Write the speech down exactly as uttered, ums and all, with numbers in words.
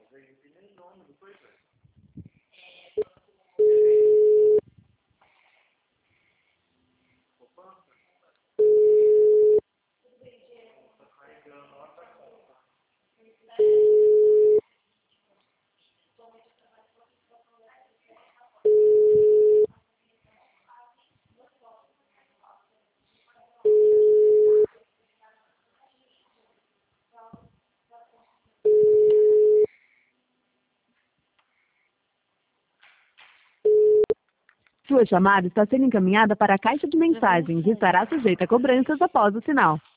Sua chamada está sendo encaminhada para a caixa de mensagens e estará sujeita a cobranças após o sinal.